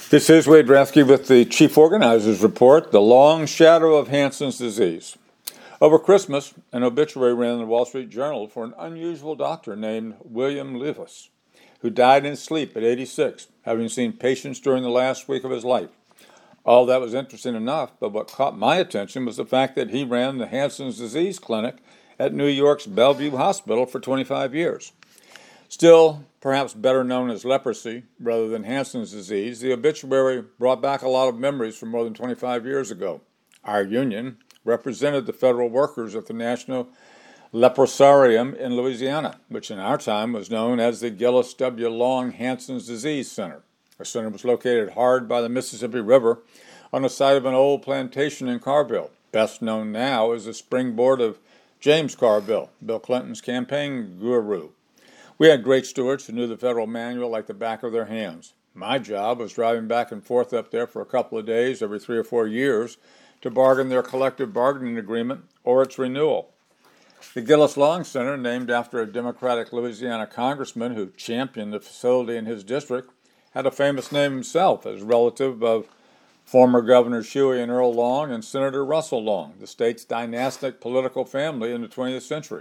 This is Wade Rathke with the Chief Organizers Report, The Long Shadow of Hansen's Disease. Over Christmas, an obituary ran in the Wall Street Journal for an unusual doctor named William Levis, who died in his sleep at 86, having seen patients during the last week of his life. All that was interesting enough, but what caught my attention was the fact that he ran the Hansen's Disease Clinic at New York's Bellevue Hospital for 25 years. Still, perhaps better known as leprosy rather than Hansen's disease, the obituary brought back a lot of memories from more than 25 years ago. Our union represented the federal workers at the National Leprosarium in Louisiana, which in our time was known as the Gillis W. Long Hansen's Disease Center. The center was located hard by the Mississippi River on the site of an old plantation in Carville, best known now as the springboard of James Carville, Bill Clinton's campaign guru. We had great stewards who knew the federal manual like the back of their hands. My job was driving back and forth up there for a couple of days every 3 or 4 years to bargain their collective bargaining agreement or its renewal. The Gillis Long Center, named after a Democratic Louisiana congressman who championed the facility in his district, had a famous name himself as relative of former Governors Huey and Earl Long and Senator Russell Long, the state's dynastic political family in the 20th century.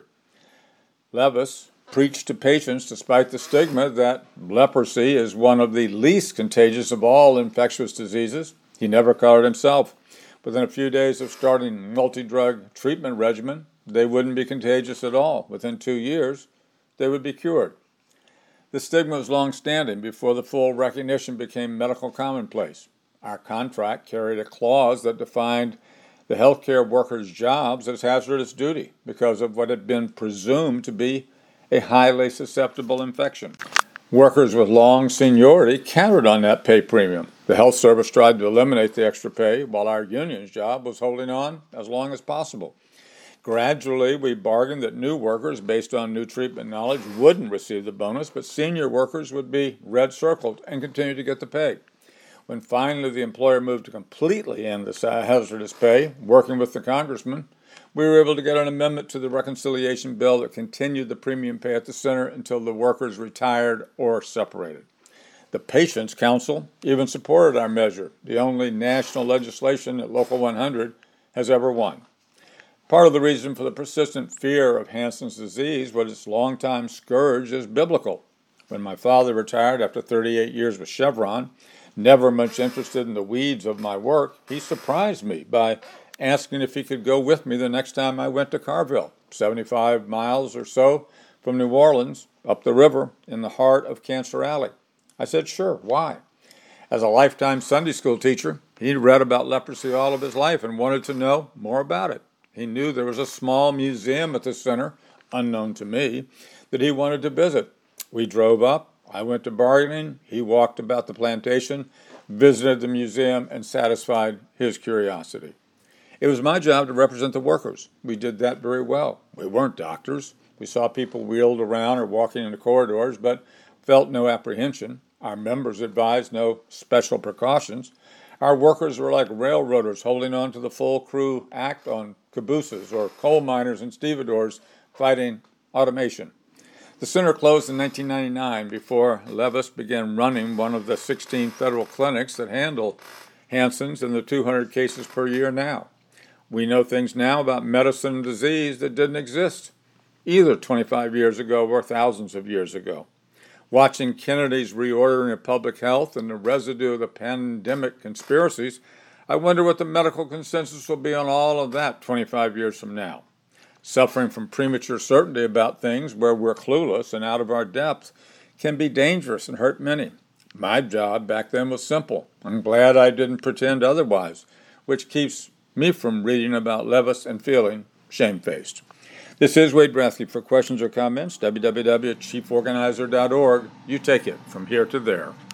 Levis preached to patients despite the stigma that leprosy is one of the least contagious of all infectious diseases. He never caught it himself. Within a few days of starting a multi-drug treatment regimen, they wouldn't be contagious at all. Within 2 years, they would be cured. The stigma was long-standing before the full recognition became medical commonplace. Our contract carried a clause that defined the healthcare workers' jobs as hazardous duty because of what had been presumed to be a highly susceptible infection. Workers with long seniority counted on that pay premium. The health service tried to eliminate the extra pay, while our union's job was holding on as long as possible. Gradually, we bargained that new workers, based on new treatment knowledge, wouldn't receive the bonus, but senior workers would be red-circled and continue to get the pay. When finally the employer moved to completely end the hazardous pay, working with the congressman, we were able to get an amendment to the reconciliation bill that continued the premium pay at the center until the workers retired or separated. The Patients' Council even supported our measure, the only national legislation that Local 100 has ever won. Part of the reason for the persistent fear of Hansen's disease was its longtime scourge is biblical. When my father retired after 38 years with Chevron, never much interested in the weeds of my work, he surprised me by asking if he could go with me the next time I went to Carville, 75 miles or so from New Orleans, up the river in the heart of Cancer Alley. I said, sure, why? As a lifetime Sunday school teacher, he'd read about leprosy all of his life and wanted to know more about it. He knew there was a small museum at the center, unknown to me, that he wanted to visit. We drove up, I went to bargaining, he walked about the plantation, visited the museum, and satisfied his curiosity. It was my job to represent the workers. We did that very well. We weren't doctors. We saw people wheeled around or walking in the corridors, but felt no apprehension. Our members advised no special precautions. Our workers were like railroaders holding on to the full crew act on cabooses or coal miners and stevedores fighting automation. The center closed in 1999 before Levis began running one of the 16 federal clinics that handle Hansen's and the 200 cases per year now. We know things now about medicine and disease that didn't exist either 25 years ago or thousands of years ago. Watching Kennedy's reordering of public health and the residue of the pandemic conspiracies, I wonder what the medical consensus will be on all of that 25 years from now. Suffering from premature certainty about things where we're clueless and out of our depth can be dangerous and hurt many. My job back then was simple. I'm glad I didn't pretend otherwise, which keeps me from reading about Levis and feeling shamefaced. This is Wade Rathke. For questions or comments, www.chieforganizer.org. You take it from here to there.